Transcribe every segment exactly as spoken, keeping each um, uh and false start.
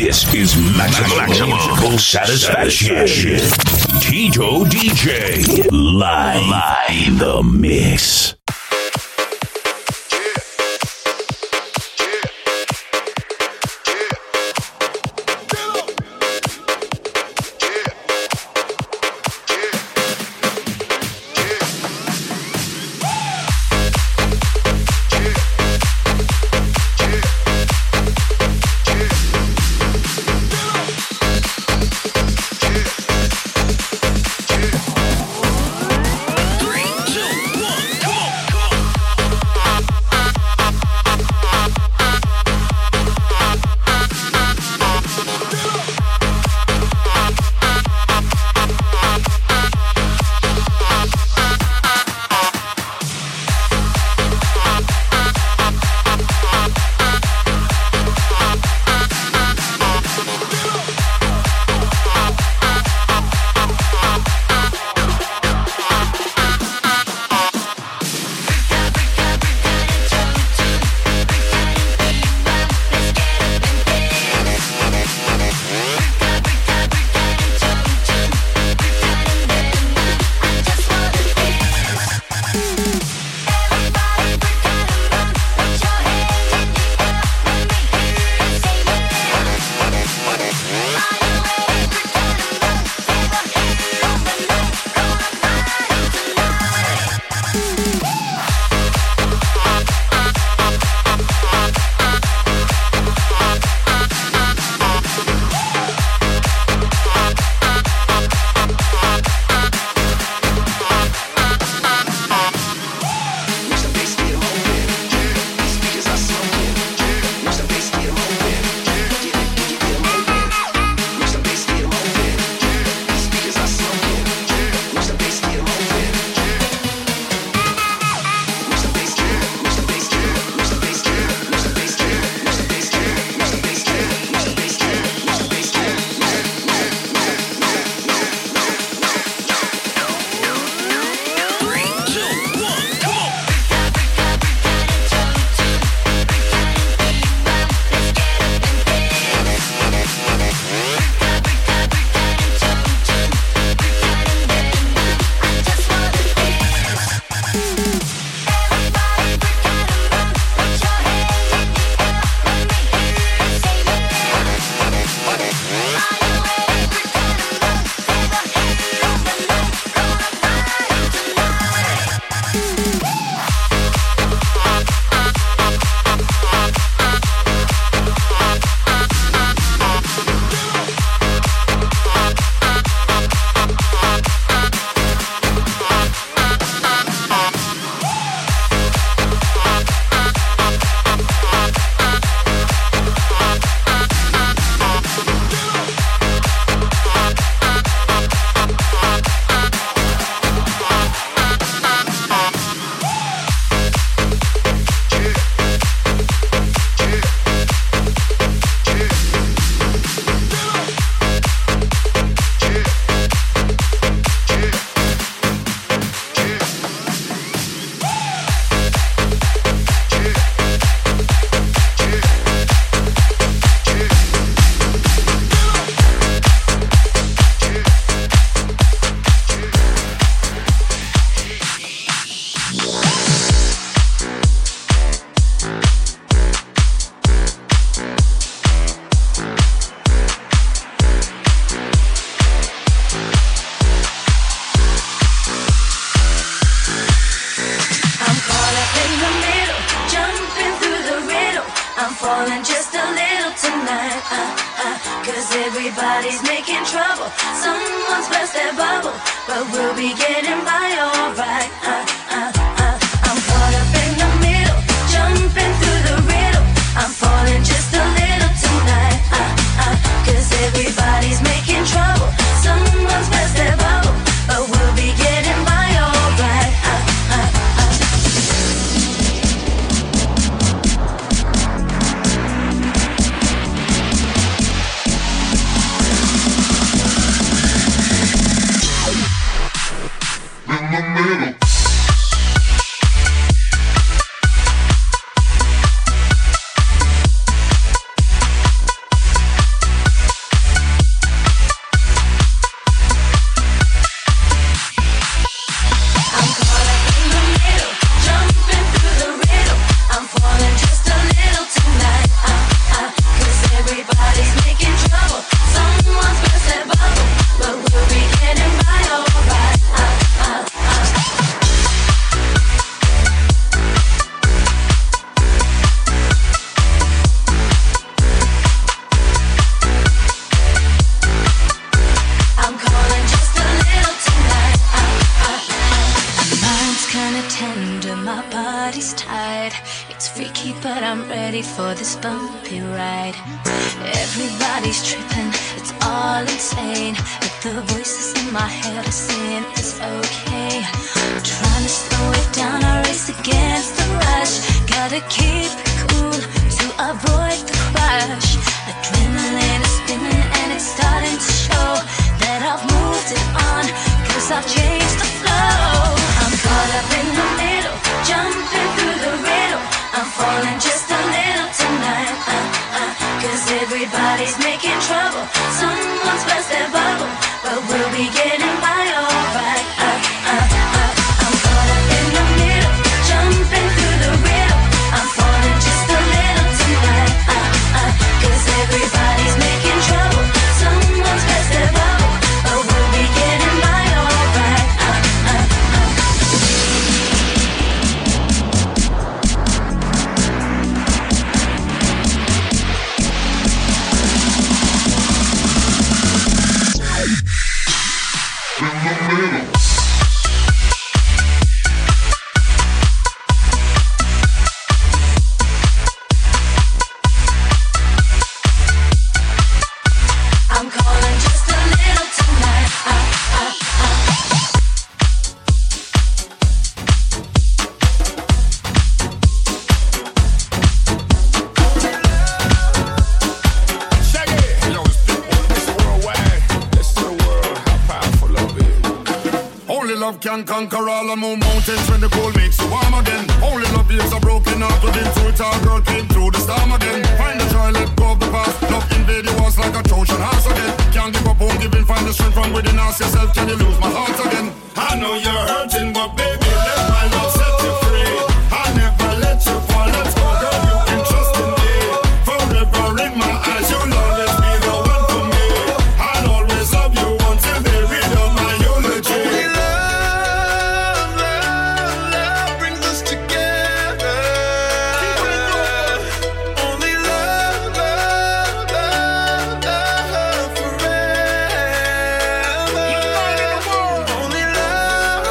This is Maximum, Maximum Musical Satisfaction. Tito D J. Live, live in the mix. Everybody's making trouble. Someone's burst their bubble, but we'll be getting by alright. Uh, uh, uh. I'm caught up in the middle, jumping through the riddle. I'm falling just a little tonight. Uh, uh. Cause everybody's making trouble. Someone's burst their bubble, but we'll be getting by alright. Uh, uh, uh. In the middle. kinda tender, my body's tired. It's freaky, but I'm ready for this bumpy ride. Everybody's tripping, it's all insane. But the voices in my head are saying it's okay. Trying to slow it down, I race against the rush. Gotta keep it cool to avoid the crash. Adrenaline is spinning and it's starting to show that I've moved it on, cause I've changed the flow. I'm caught up in the middle, jumping through the riddle. I'm falling just a little tonight, uh, uh, cause everybody's making trouble. Someone's burst their bubble, but we'll be getting by alright. uh, uh, uh. I'm caught up in the middle, jumping through the riddle. I'm falling just a little tonight, uh, uh, cause everybody's making trouble. Someone's burst their bubble, but we'll be getting by alright. uh, uh, uh. I'm calling just a little tonight. Uh, uh, uh. Check it. Yo, it's big one. It's worldwide. Let's to the world how powerful love is. Only love can conquer all and move mountains when the cold makes you warm again. Only love heals a broken heart within, so it's our girl came through the storm again. Find the joy, let go of the past. Love invade your walls like a Trojan horse again. Can't give up, won't give in, find the strength from within. Ask yourself, can you lose my heart again? I know you're hurting, but baby, let my love set you free. I never let you fall, let's go, girl, you can trust in me. Forever in my eyes, you'll always be the one for me. I'll always love you until they read out my eulogy. Only love, love, love brings us together. Only love, love, love, love forever. Only love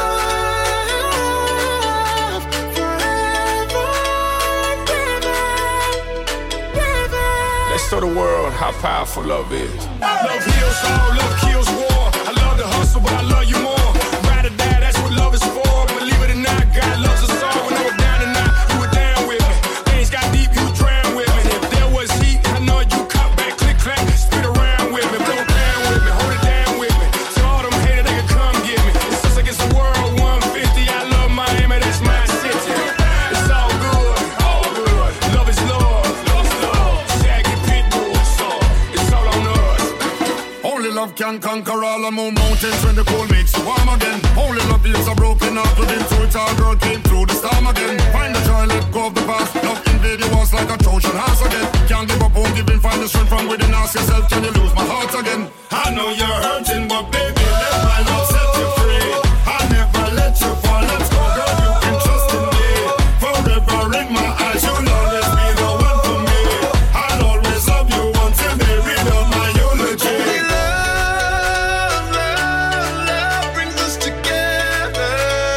forever. Let's show the world how powerful love is. Love heals all, love kills war. I love the hustle, but I love you more. Ride or die, that's what love is for. Believe it or not, God loves us all. When I was down and out, you were down with me. Things got deep, you drowned with me. If there was heat, I know you cut back, click, clack, spit around with me. Blow down with me, hold it down with me. So all them haters, they can come get me. It's just like it's the world one fifty. I love Miami, that's my city. It's all good, all good. Love is love, love is love. Shaggy Pitbull, so it's all on us. Only love can conquer all and move mountains when the cold makes you warm again. Only love heals a broken heart within, so it's our girl came through the storm again. Find the joy, let go of the past. Love invade your walls like a Trojan horse again. Can't give up, won't give in, find the strength from within. Ask yourself, can you lose my heart again? I know you're hurting, but baby, let my love set you free. I never let you fall, let's go, girl, you can trust in me. Forever in my eyes, you'll always be the one for me. I'll always love you until they read out my eulogy. Only love, love, love brings us together.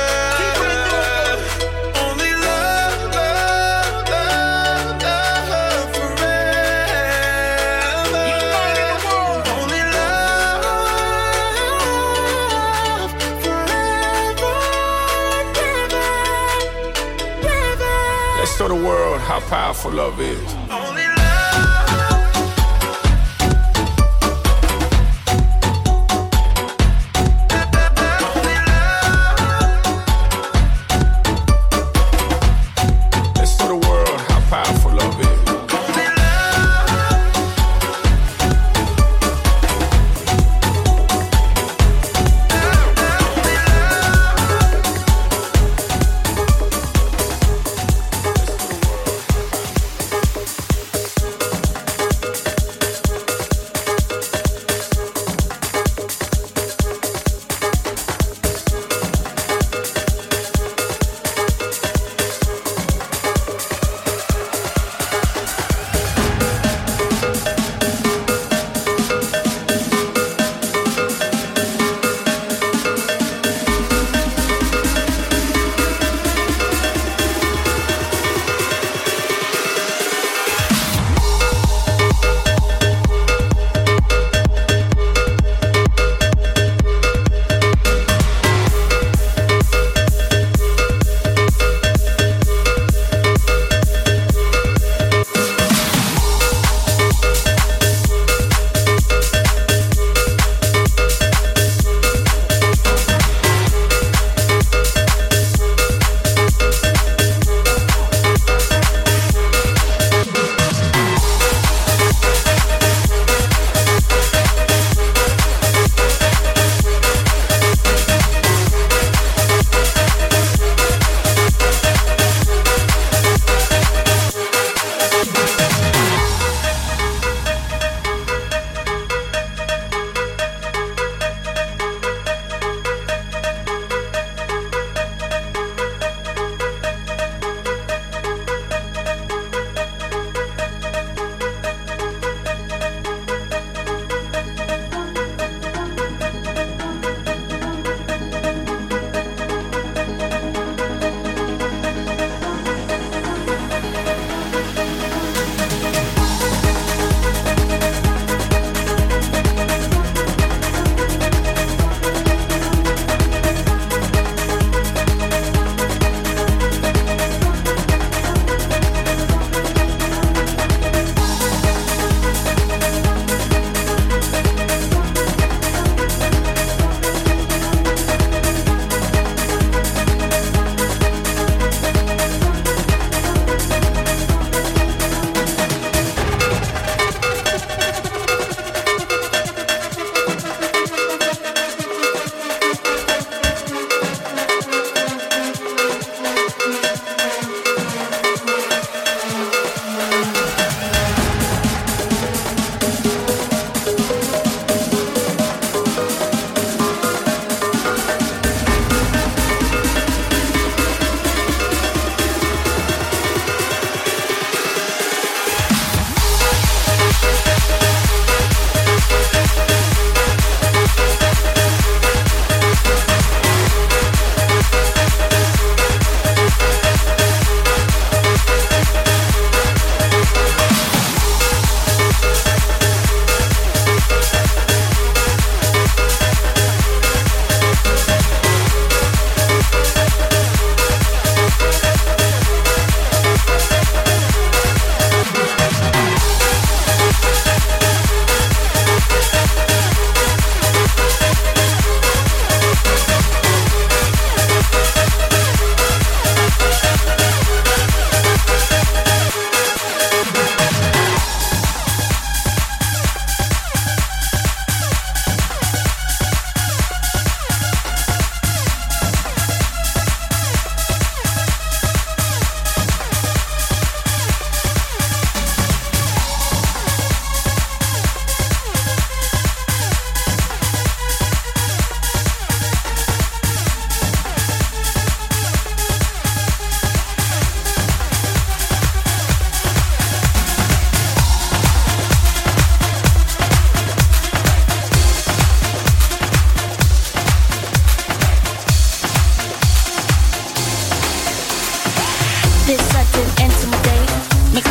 Only love, love, love, love forever. Only love forever. Let's show the world how powerful love is. Only love. Let's show the world how powerful love is.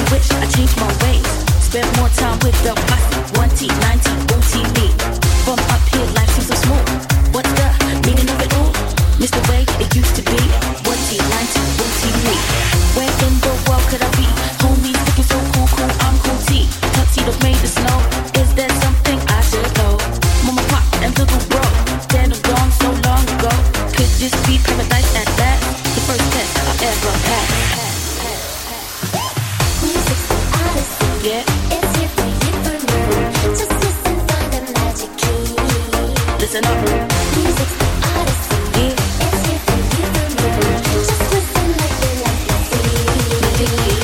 wish I changed my ways. Spend more time with the posse. One T, ninety, O T me. From up here, life seems so smooth. What's the meaning of it all? Miss the way it used to be. One T, ninety, O T me. Where in the world could I be? Homies looking so cool, cool, I'm cool T. Tuxedos made of snow. Is there something I should know? Mama, pop, and little bro. Dead and gone so long ago. Could this be paradise at last? The first test I ever had. Music's an odyssey. Yeah. It's here for you for now. Just listen for the magic key. Listen up. Music's an odyssey. Yeah. It's here for you for now. Just listen like the legacy.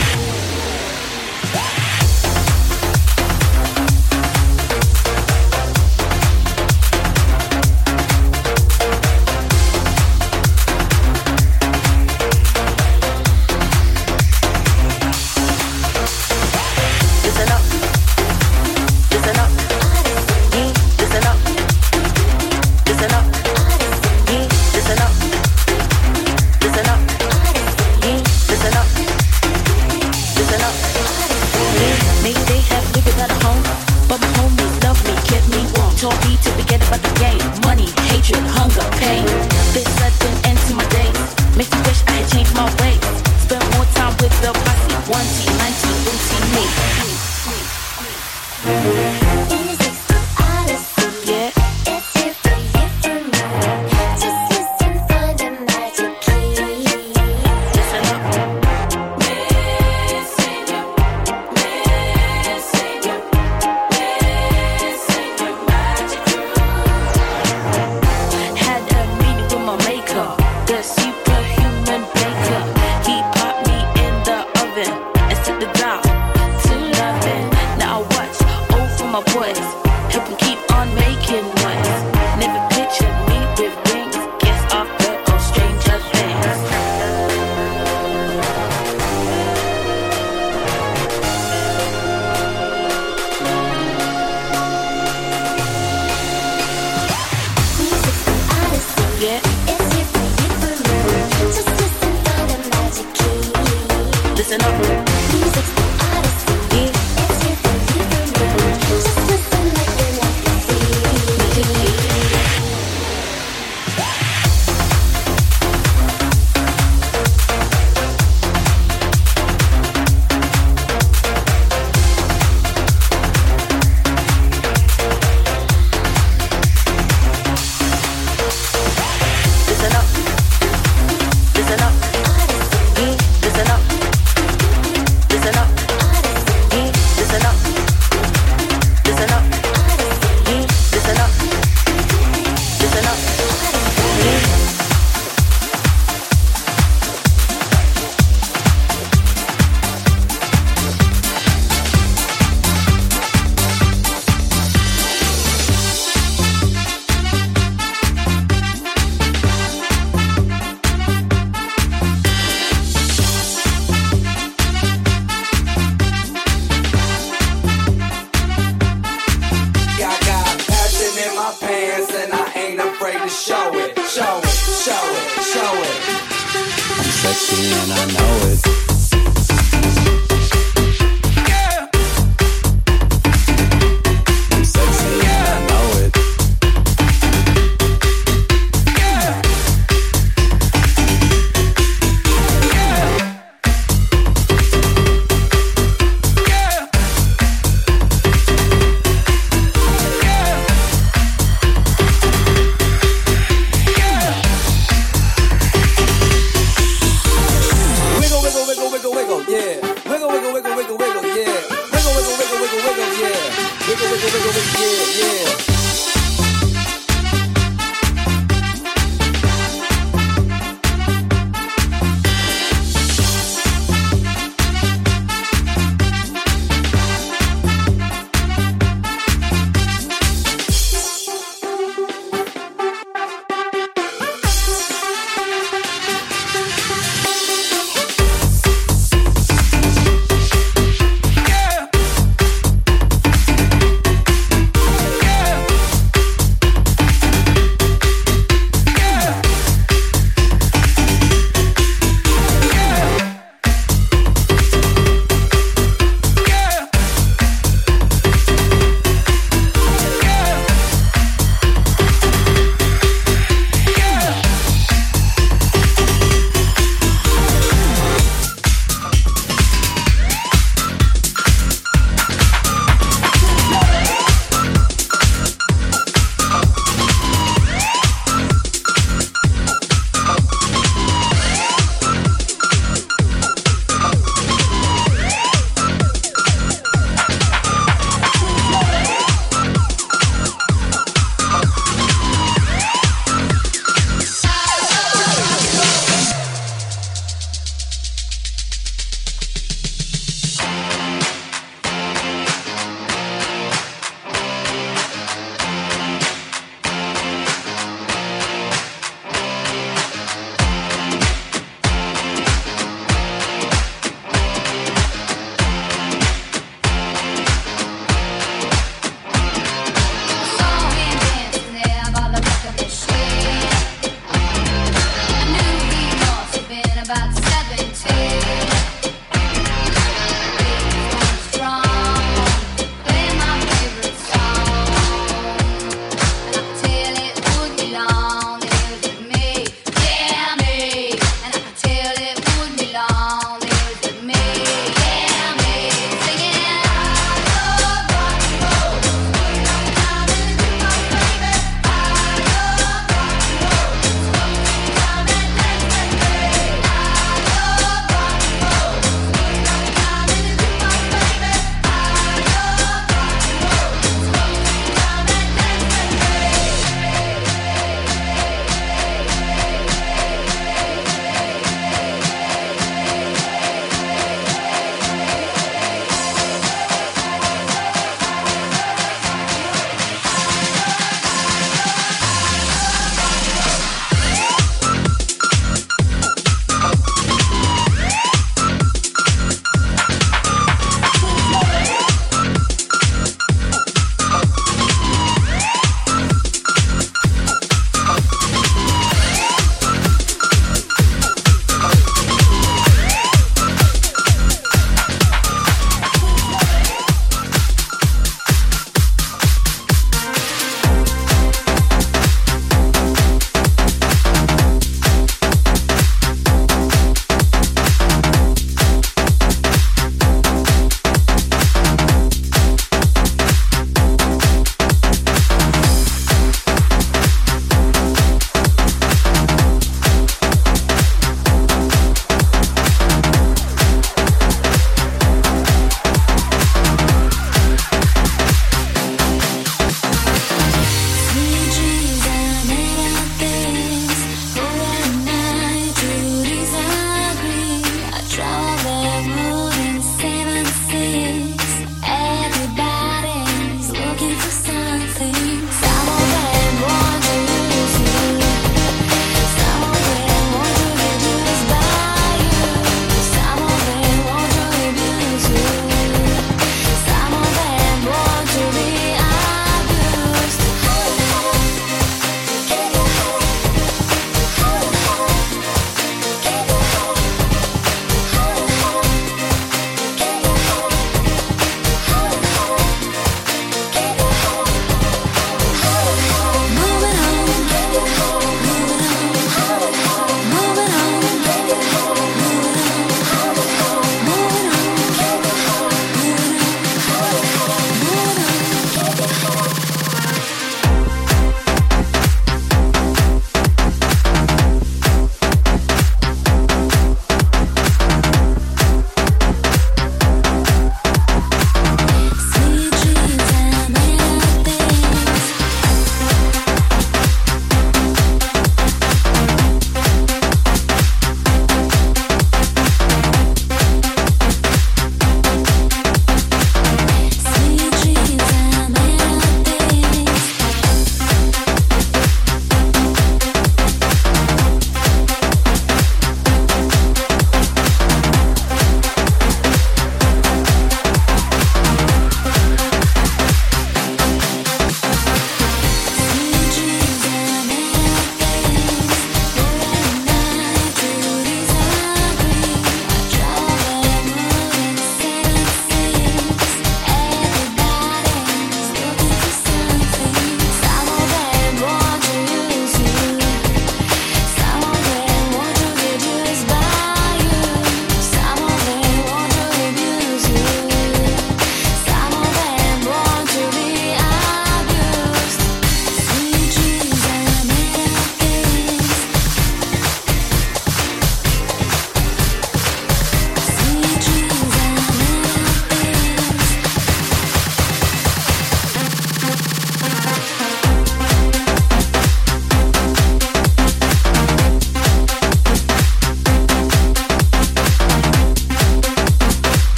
Listen up. Listen up. Yeah. Listen up. Listen up. Yeah. Listen up. Listen up. Yeah. Listen up. Listen up. Yeah. Maybe they have niggas at home, but my homies love me, kept me warm. Told me to forget about the game. Money, hatred, hunger, pain. This sudden end to my days makes me wish I had changed my ways. Spent more time with the posse. One T, ninety, O T me. Music's an odyssey. Yeah. It's here for you for now. Just listen for the magic key. Listen up. Had a meeting with my maker, the superhuman baker. He popped me in the oven and set the dial to loving. Now I watch over my boys, help them keep on making noise. Never pictured me with wings, guess off the oh stranger things. Music's an odyssey. Yeah, It's here for you for now. Just listen for the magic key. listen up. Music's an odyssey. Yeah, It's here for you for now. Just listen like the legacy. listen up. Listen up. Yeah, listen up. Listen up. Yeah, listen up. Listen up. Yeah, listen up. Listen up. Yeah. I got passion in my pants and I ain't afraid to show it, show it, show it, show it. I'm sexy and I know it. Yeah, I'm sexy and I know it. yeah, yeah, yeah, yeah, yeah. Wiggle, wiggle, wiggle,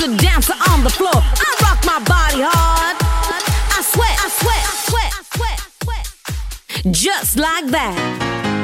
a dancer on the floor. I rock my body hard. I sweat, I sweat, I sweat, I sweat, I sweat. Just like that.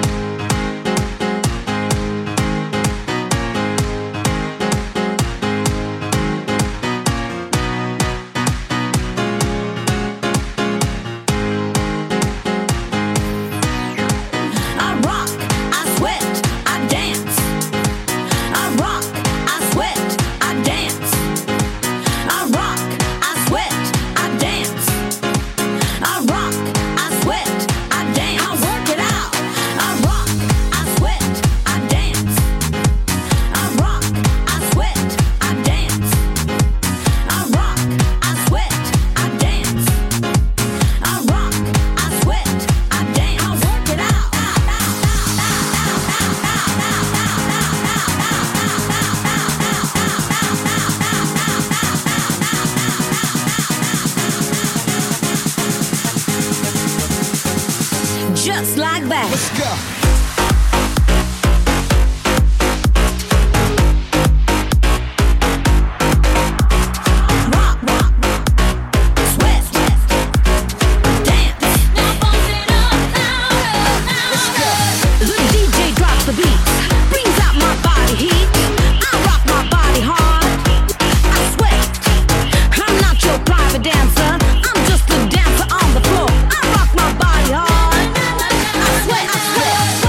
Just like that. Let's go. Sweat, I sweat.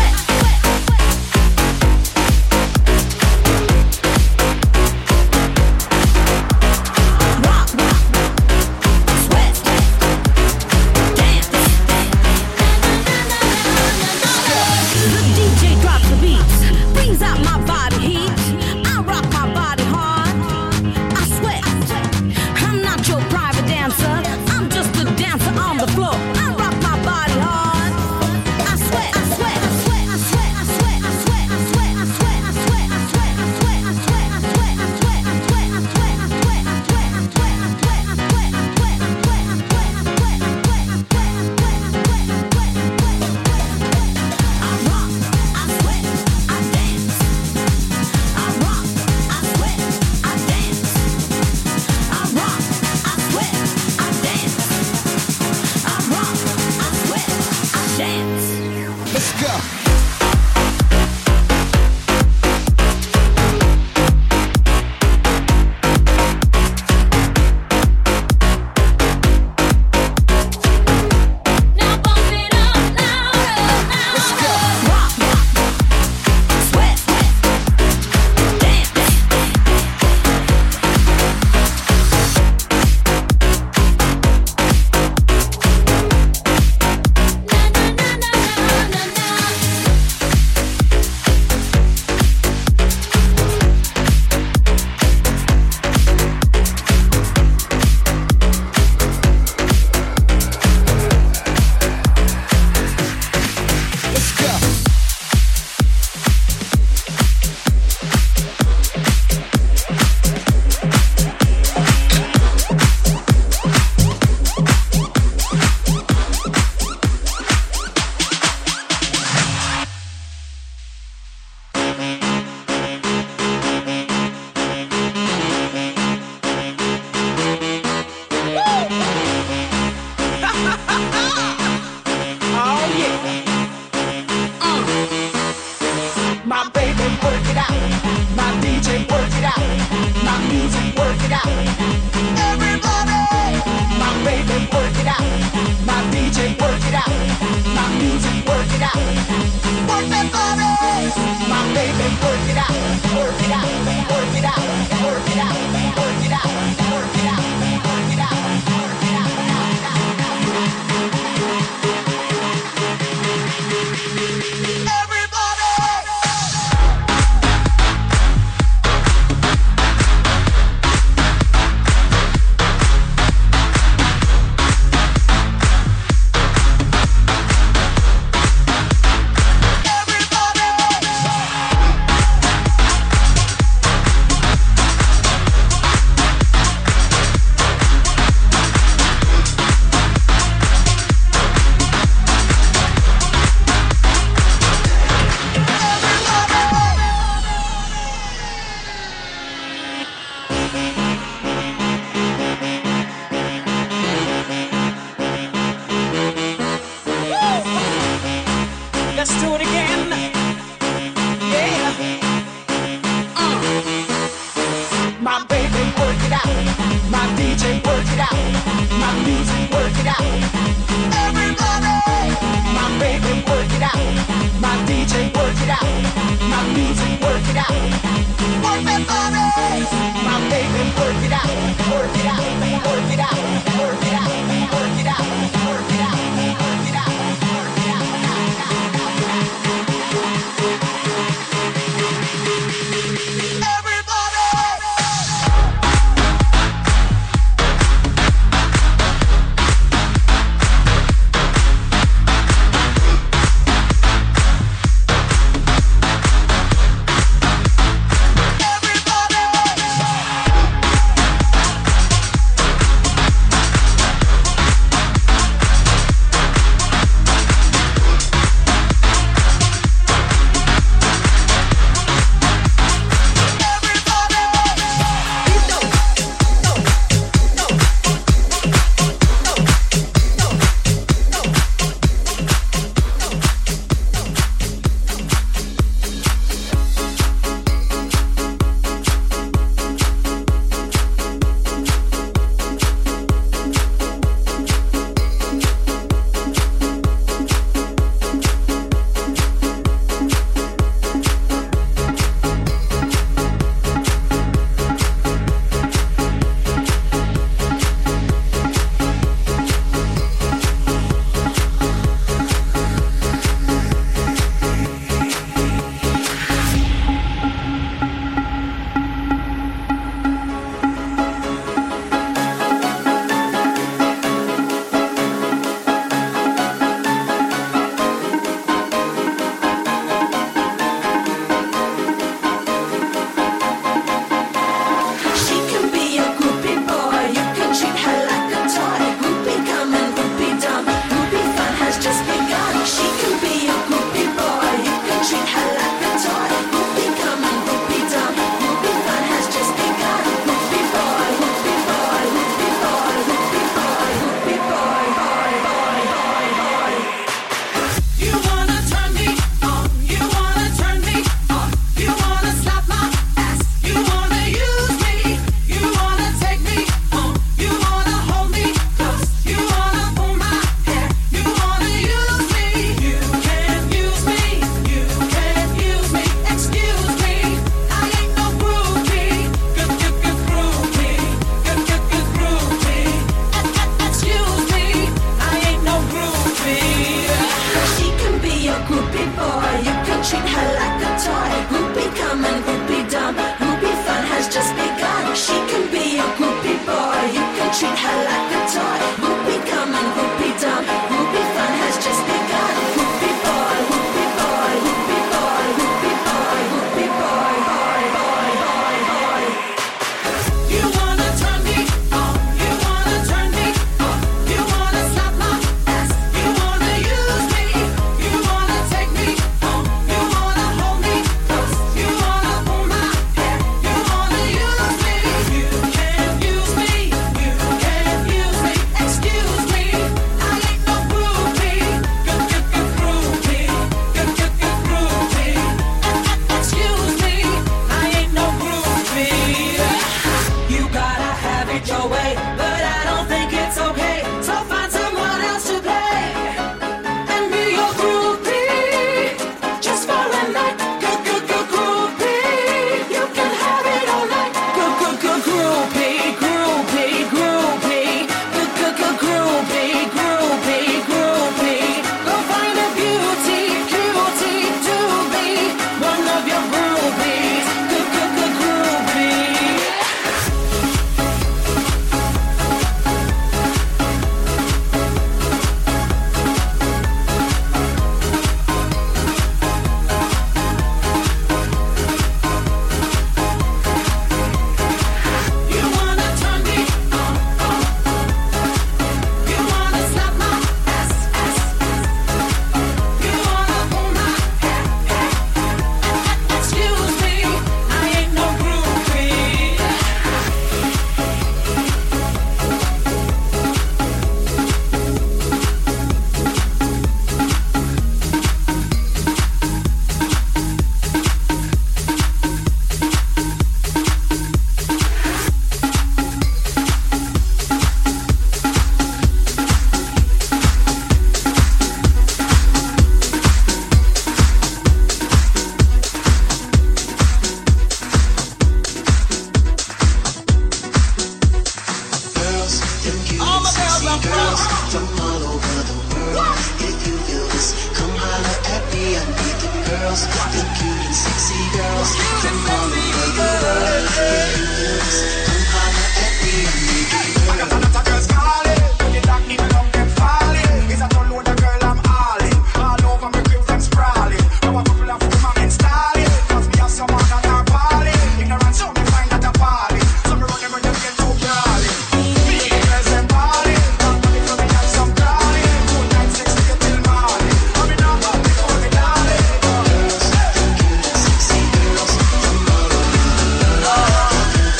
girls, the cute and sexy girls from all over the world. If you feel this, come holler at me and make it I got a lot of girls calling, when you lock me, me love them falling. Is that all load of girl I'm hauling? All over me crib them sprawling. Now a couple of them I'm installing. Cause me have someone that are balling. Ignorant so me find that a party. So me run them when them get too crawling. Me girls them balling. Not money for me and some crawling. Good night sex to get till morning. I'm in a bad before me darling. girls, the cute and sexy girls from all over the world.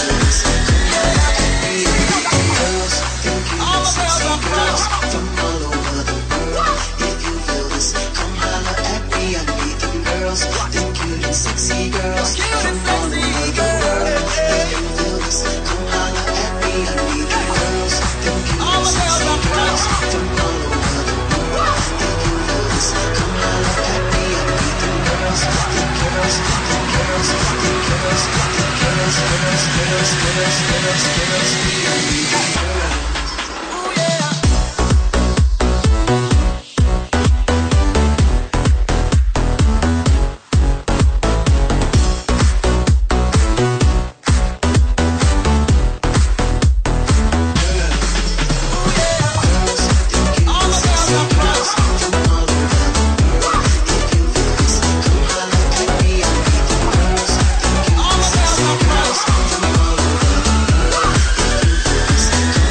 If you feel this, come holler at me and meet them girls, the cute and sexy girls from all over the world. If you feel this, come holler at me and meet them girls, the cute and sexy girls from all over the world. If you feel this, come holler at me and meet them girls, the girls, the girls, the girls, the girls, girls, girls, girls, girls, girls, me and meet them girls. Come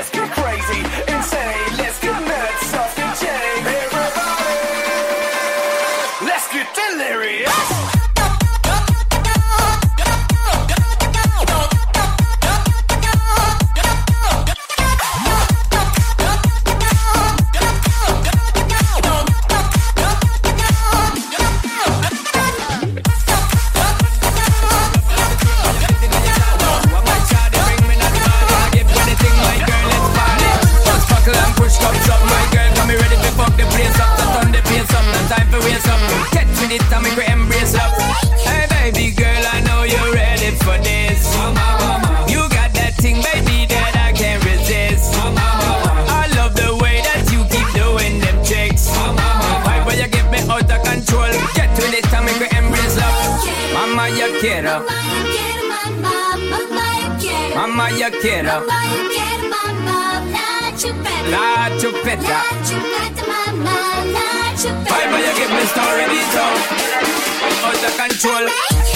let's get crazy, insane. Let's get nuts off the chain. Everybody, let's get delirious. Mama, you quiero. La chupeta. Why will you give me story this out? Out of control.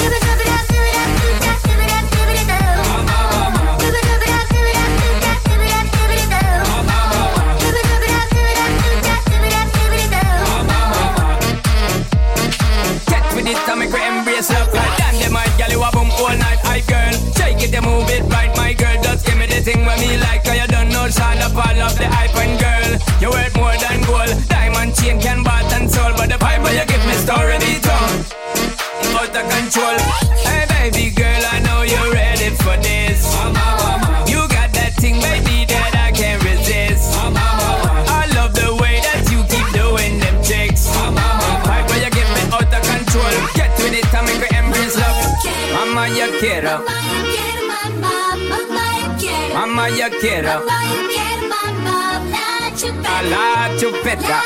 Get with it, I make we embrace love. Damn, them my gal, you a boom all night, I girl. Shake it, you move it right, my girl. Just give me the thing with me like, cause you don't know, shine up all of the hype and girl. You worth more than gold. Diamond chain can bought and sold, but the pipe where you give me story the tongue. Out of control. Hey baby girl, I know you're ready for this. You got that thing, baby, that I can't resist. I love the way that you keep doing them tricks. Pipe where you give me out of control. Get with it, I make we embrace love. Mama, you quiero. Mama, you quiero. A la chupeta.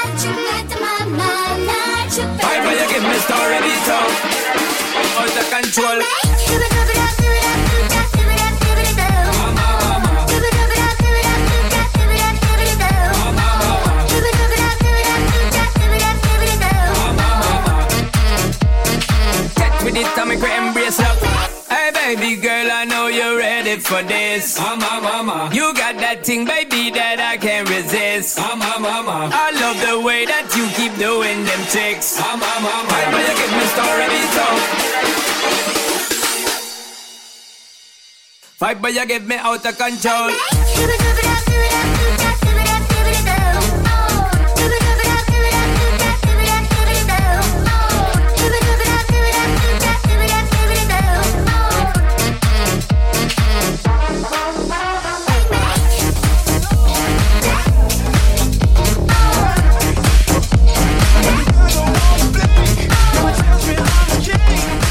Why will you give me story this out? Out of control. Get with it, I make we embrace love. Hey baby girl, I know you're ready for this. Mama, mama. You got that thing, baby, that I can't resist. Mama, mama. I love the way that you keep doing them tricks. Mama, mama. Why will you give me story this out? Fight, but you give me out of control.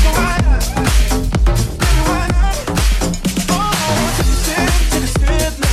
Strip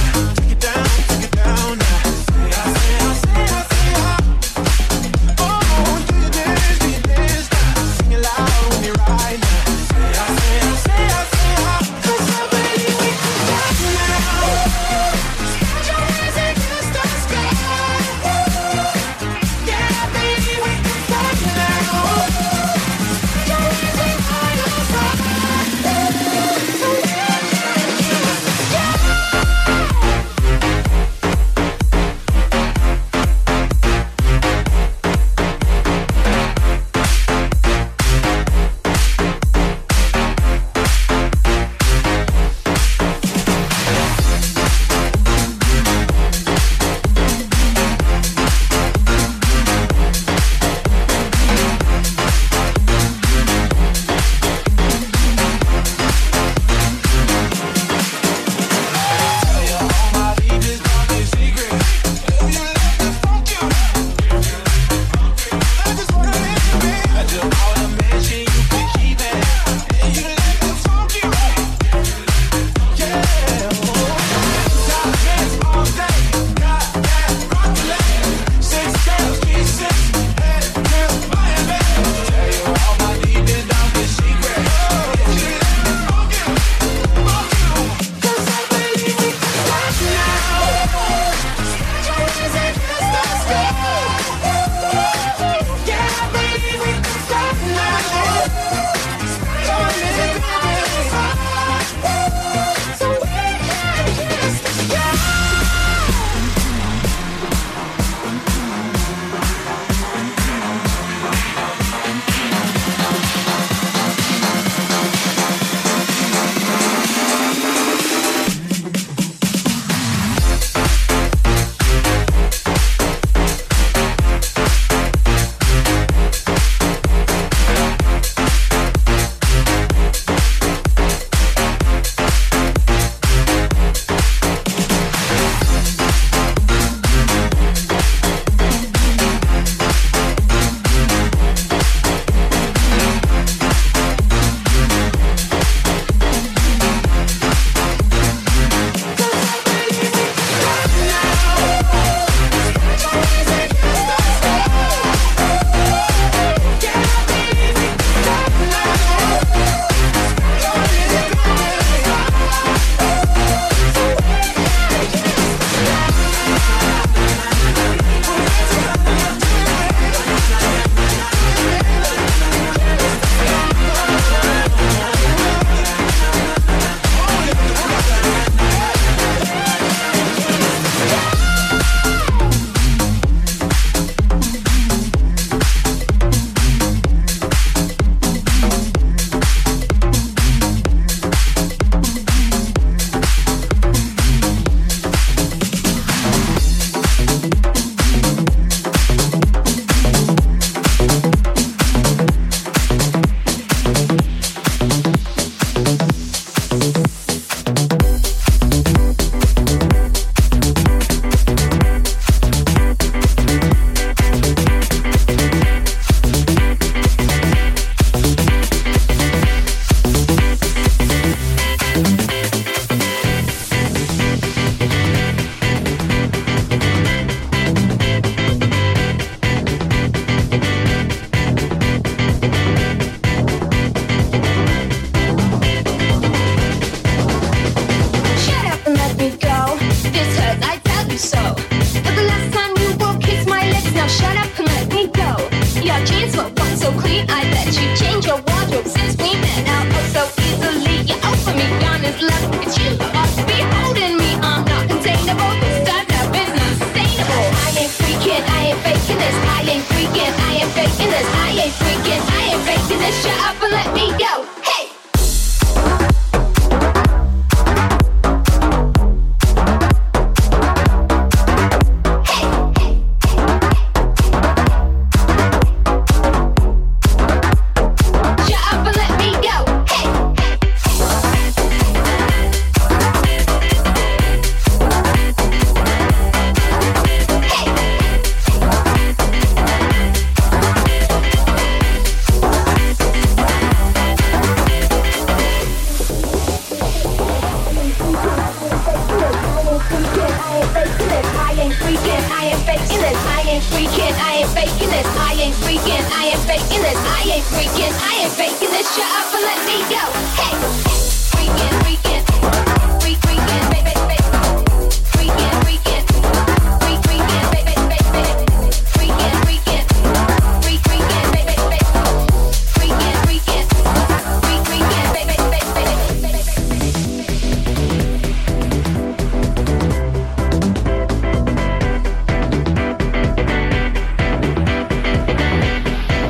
our jeans were once so clean. I let you change your wardrobe since we met. Now oh so easily, you offer me honest love. It's you who ought to be holding me. I'm not containable. This time now is not sustainable. I ain't freaking, I ain't faking this. I ain't freaking, I ain't faking this. I ain't freaking, I ain't faking this. Shut up and let me go. Hey.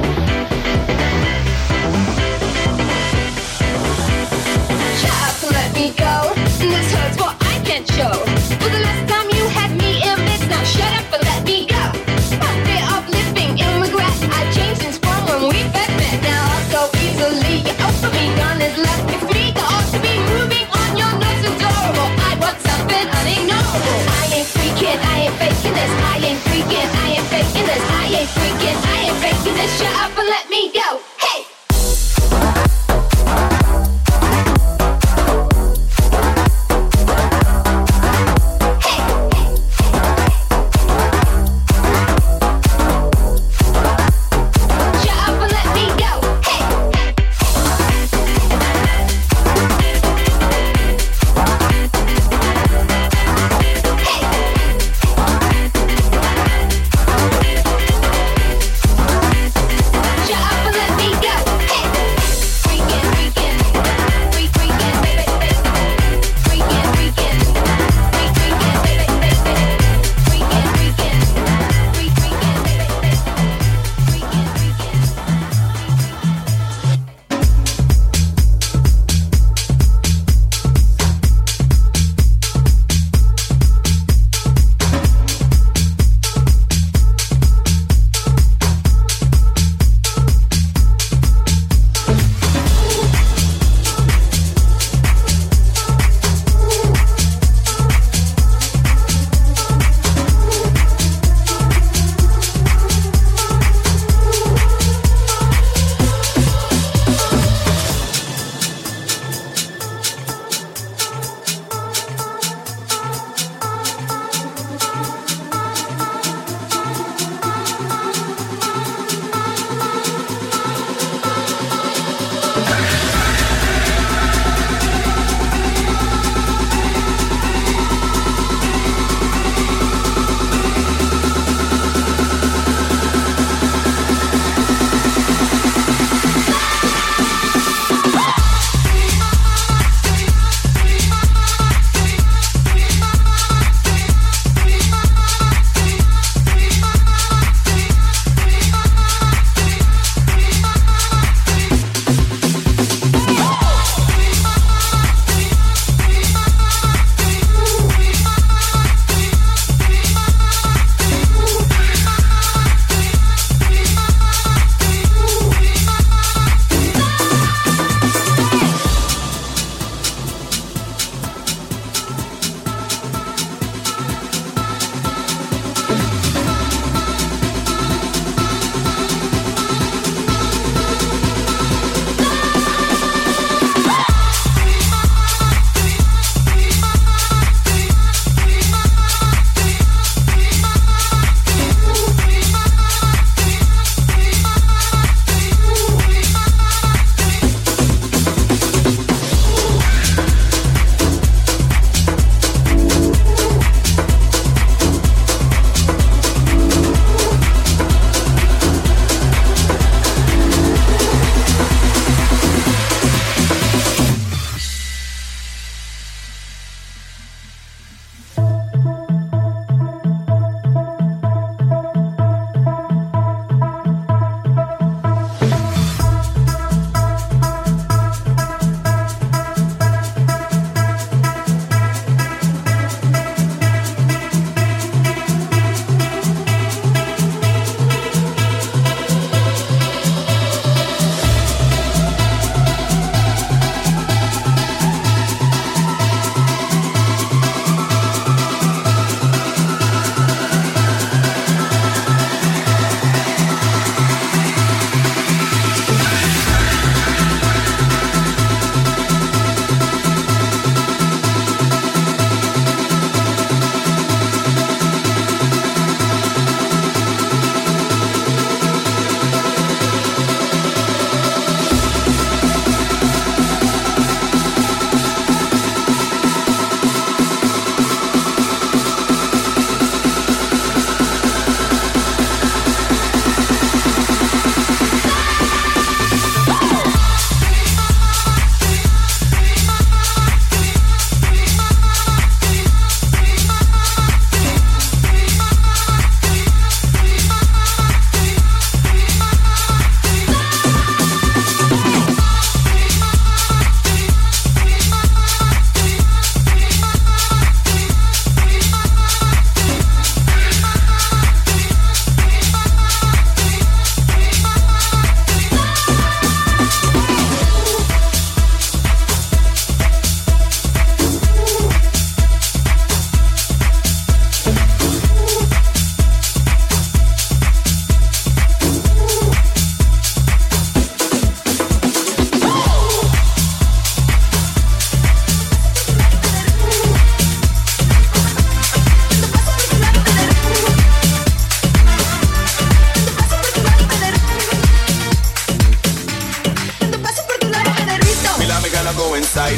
Let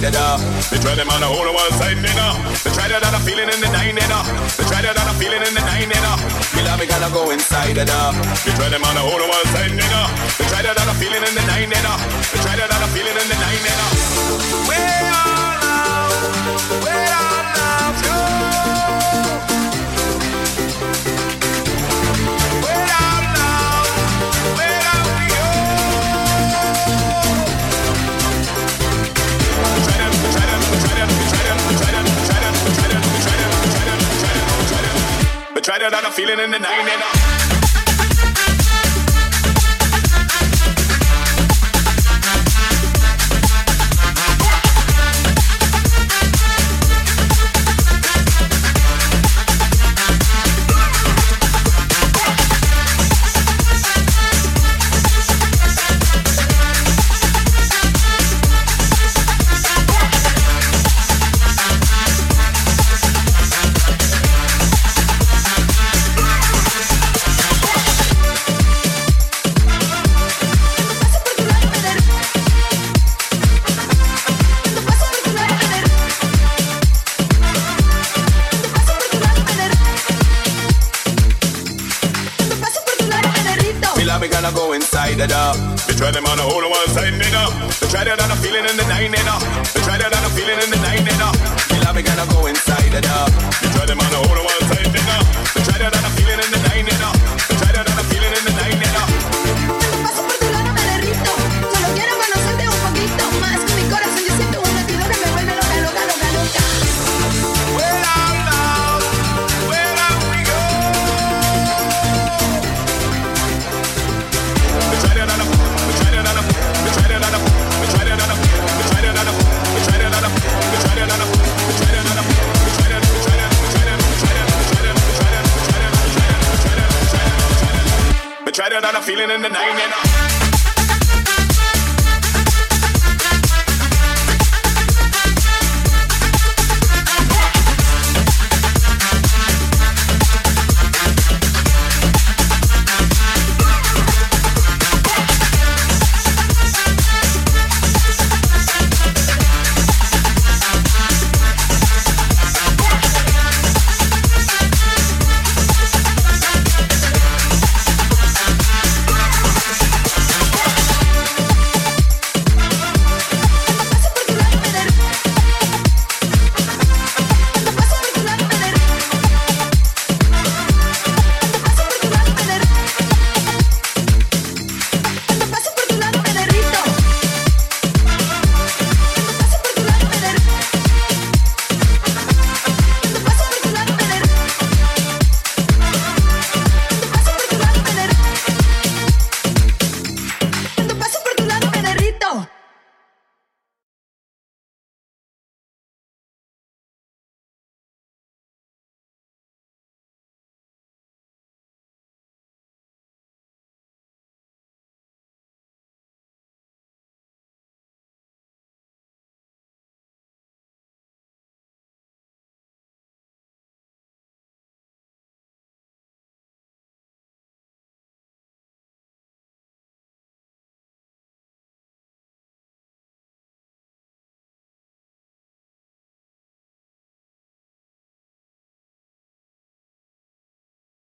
side of the. They try them on the whole one side, nigga. They try that on a feeling in the nine, nigga. They try that on a feeling in the nine, nigga. Me love me gonna go inside of the. They try them on the whole one side, nigga. They try that on a feeling in the nine, nigga. They try that on a feeling in the nine, nigga. Where all love, where all love go? Where all love, where all we go? Try them, try them, try them, try them, try them, try them, try them, try them, try them, try them, try them. But try that on a feeling in the nine, nigga. Go inside the door. They try them on the whole one side, nigga. They try that on a feeling in the nine, nigga. They try that on a feeling in the nine, nigga. Me love me gonna go inside the door. They try them on the whole one side, nigga. They try that on a feeling in the nine, nigga. They try that on a feeling in the nine, nigga. Paso por tu lado me derrito. Solo quiero conocerte un poquito más. Que mi corazón yo siento un latido que me vuelve loca, loca, loca, loca. Where all love, where all we go? Try that on a feeling in the nine, you know.